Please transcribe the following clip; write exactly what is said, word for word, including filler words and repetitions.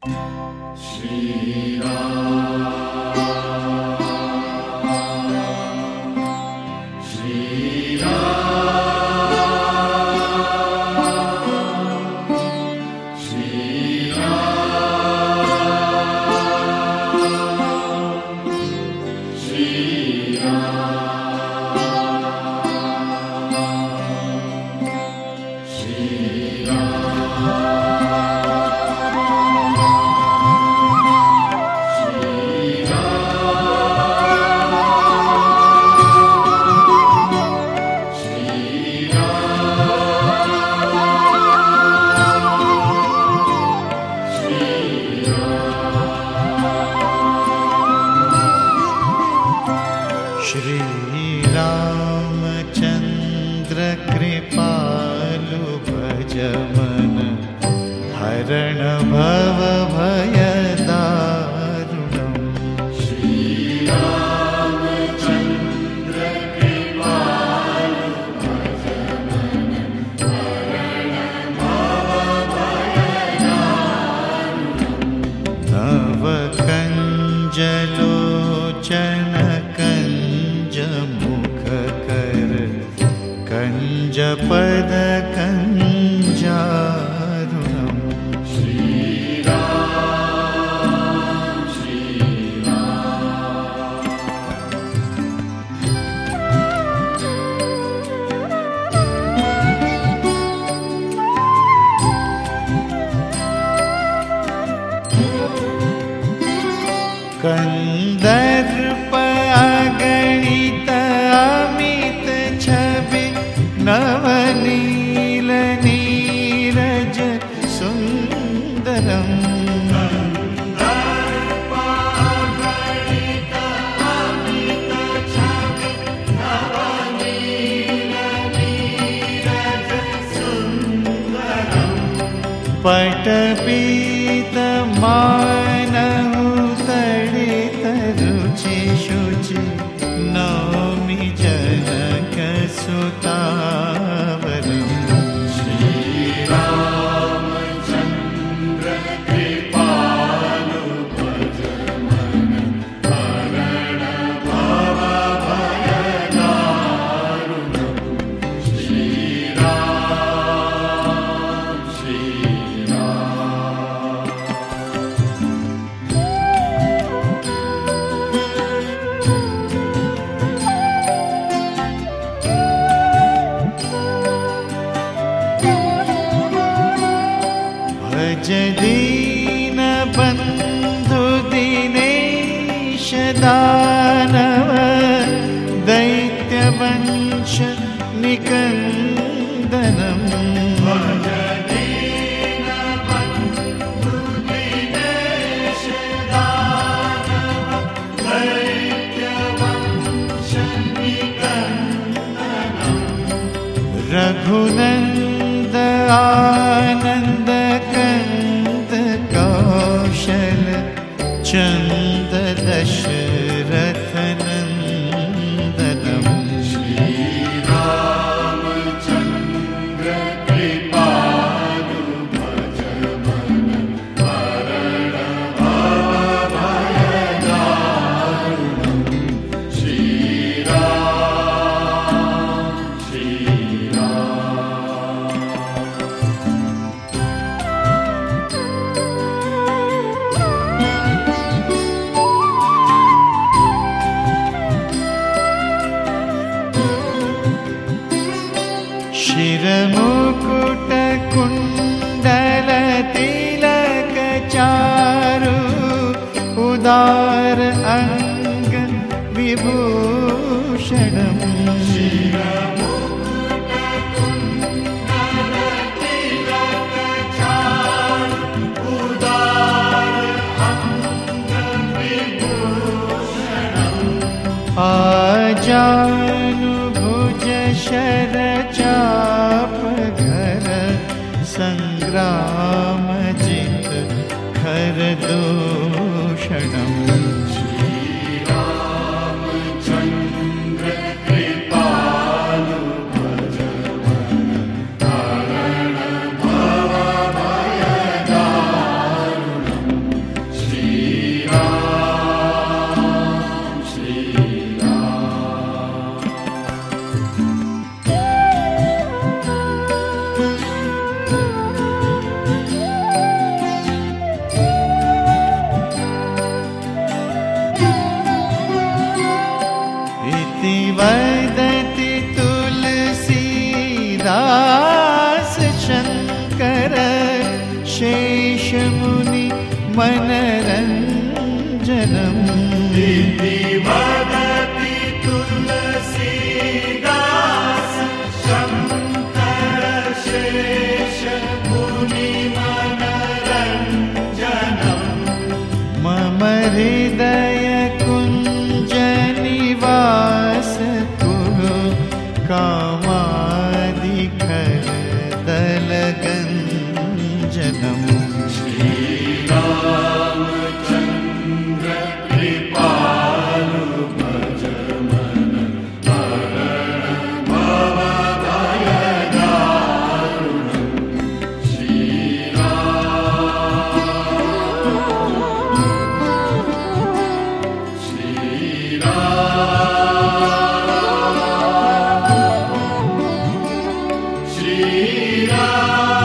कंदर्प अगणित अमित छवि नवनील नीरज सुंदरम। कंदर्प अगणित अमित छवि नवनील नीरज सुंदरम। पटपीत मानहु तड़ित रुचि शुचि नौमि जनक सुतावरम। श्री रामचंद्र कृपालु भज मन हरण भव भय दारुणम। श्री राम श्री भज दीन बंधु दिनेश दानव दैत्य वंश निकंदनम। भज दीन बंधु दिनेश दानव दैत्य वंश निकंदनम। रघुनंद आनंद कंद कौशल चंद दशरथ नंदनम। श्री रामचंद्र कृपालु भज मन हरण भव भय दारुणम। श्री राम श्री शिरमुकुट कुंडल तिलक चारु उदार अंग विभूषणम। शिरमुकुट कुंडल तिलक चारु उदार अंग विभूषणम। आजानु भुज शर चाप घर संग्राम जित खर दूषणम। श्री रामचंद्र कृपालु भज मन हरण भव भय दारुणम। मनरञ्जनम् इति वदति तुलसीदास शङ्करशेष मुनिमनरञ्जनम् मम हृदय कुञ्ज निवास कुरु कामादिखर दलगञ्जनम् श्रीरामचन्द्र कृपालु भज मन हरण भव भयदारुणम् श्रीराम श्रीराम श्रीराम